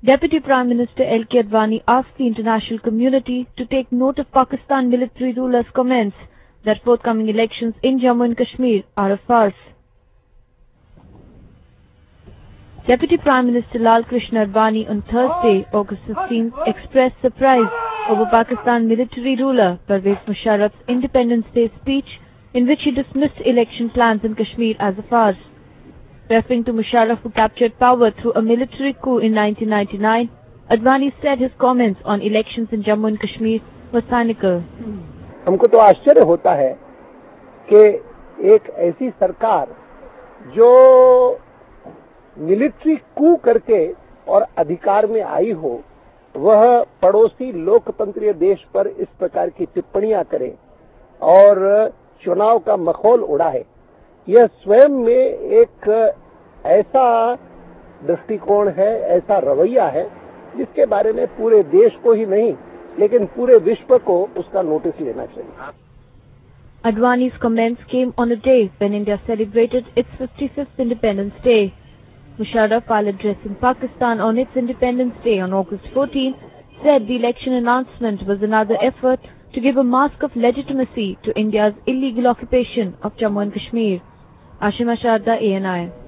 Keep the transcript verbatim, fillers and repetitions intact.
Deputy Prime Minister L K Advani asked the international community to take note of Pakistan military ruler's comments that forthcoming elections in Jammu and Kashmir are a farce. Deputy Prime Minister Lal Krishna Advani on Thursday, August fifteenth, expressed surprise over Pakistan military ruler Pervez Musharraf's Independence Day speech in which he dismissed election plans in Kashmir as a farce. Referring to Musharraf, who captured power through a military coup in nineteen ninety-nine, Advani said his comments on elections in Jammu and Kashmir were cynical. हमको तो आश्चर्य होता है कि एक ऐसी सरकार जो मिलिट्री कू करके और अधिकार में आई हो, वह पड़ोसी लोकतंत्रीय देश पर इस प्रकार की टिप्पणियां करे और चुनाव का मखौल उड़ाए। यह स्वयं में एक ऐसा दृष्टिकोण है, ऐसा रवैया है, जिसके बारे में पूरे देश को ही नहीं लेकिन पूरे विश्व को उसका नोटिस लेना चाहिए। Advani's comments came on a day when India celebrated its fifty-fifth Independence Day. Musharraf, while addressing Pakistan on its Independence Day on August fourteenth, said the election announcement was another effort to give a mask of legitimacy to India's illegal occupation of Jammu and Kashmir. Ashima Sharda, A N I.